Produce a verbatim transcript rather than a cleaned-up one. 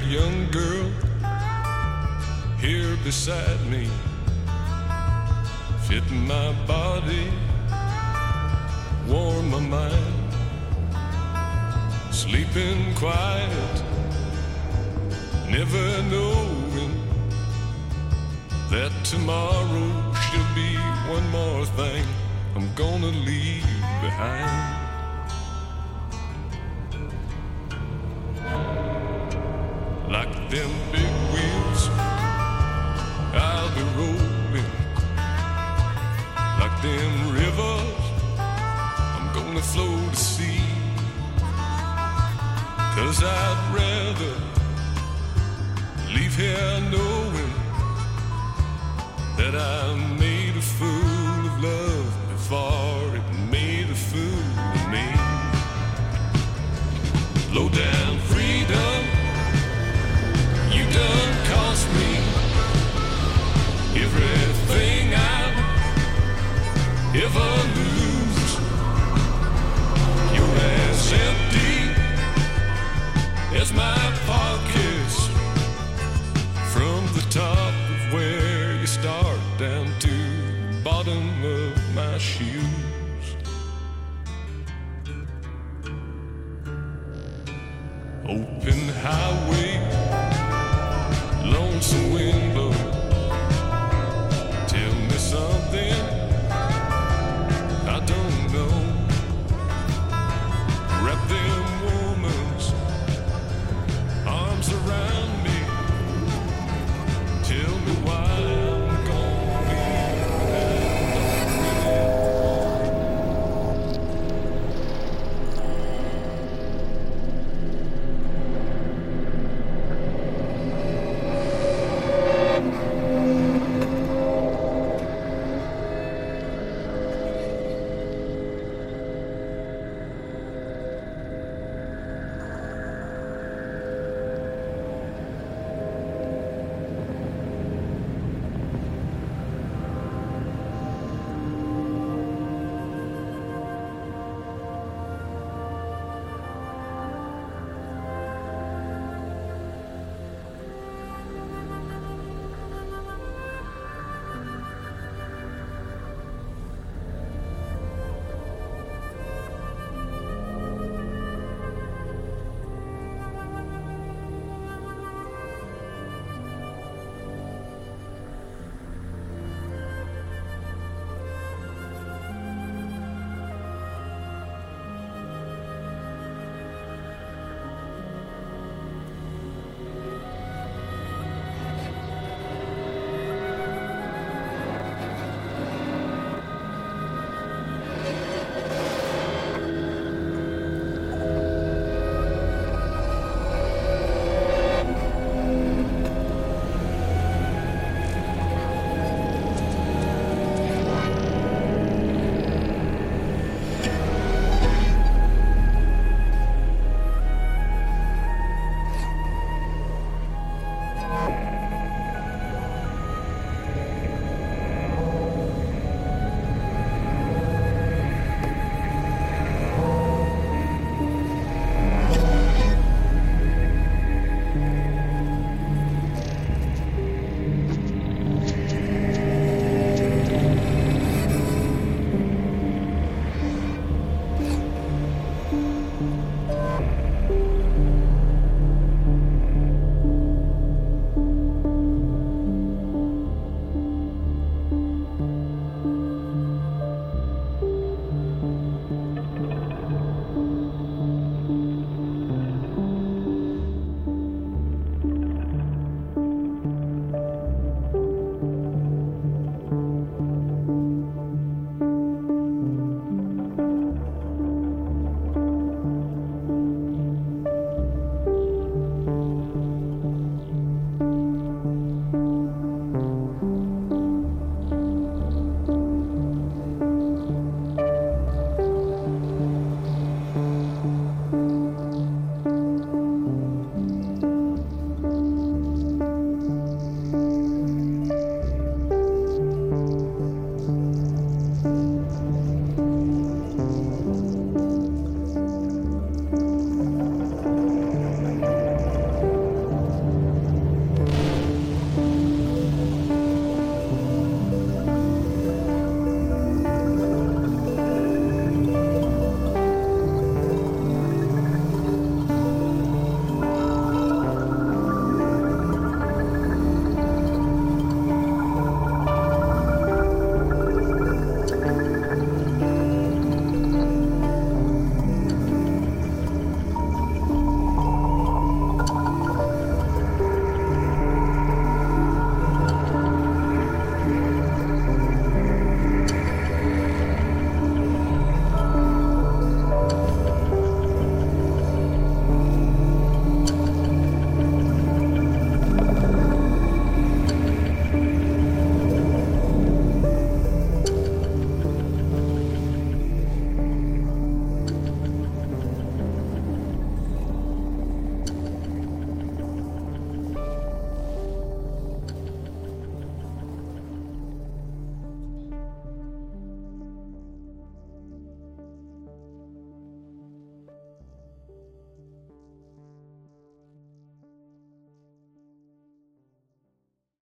young girl here beside me, fit my body, warm my mind, sleeping quiet, never knowing that tomorrow she'll be one more thing I'm gonna leave behind. Like them big wheels I'll be rolling, like them rivers I'm gonna flow to sea. 'Cause I'd rather leave here knowing that I made a fool of love before it made a fool of me. Low down freedom, you done cost me everything I'll ever lose. You're as empty as my pockets, from the top of where you start down to the bottom of my shoes. Open